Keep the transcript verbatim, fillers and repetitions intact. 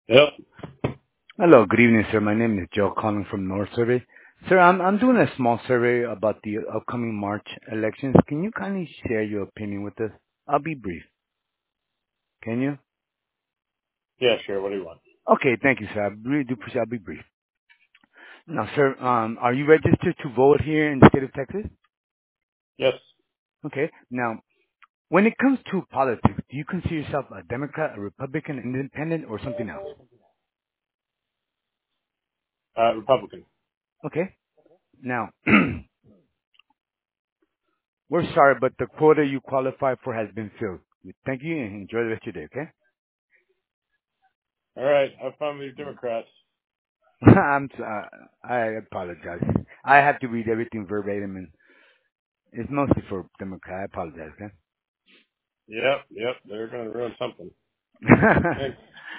Yep. Hello, good evening, sir. My name is Joe calling from North Survey. Sir, I'm I'm doing a small survey about the upcoming March elections. Can you kindly share your opinion with us? I'll be brief. Can you? Yeah, sure. What do you want? Okay, thank you, sir. I really do appreciate. I'll be brief. Now, sir, um, are you registered to vote here in the state of Texas? Yes. Okay. Now, when it comes to politics, do you consider yourself a Democrat, a Republican, an independent, or something else? Uh, Republican. Okay. Now, we're sorry, but the quota you qualify for has been filled. Thank you and enjoy the rest of your day, okay? All right. Have fun with your Democrats. I'm. Uh, I apologize. I have to read everything verbatim, and it's mostly for Democrat. I apologize. Yep. Yep. They're going to ruin something. Okay. Thanks.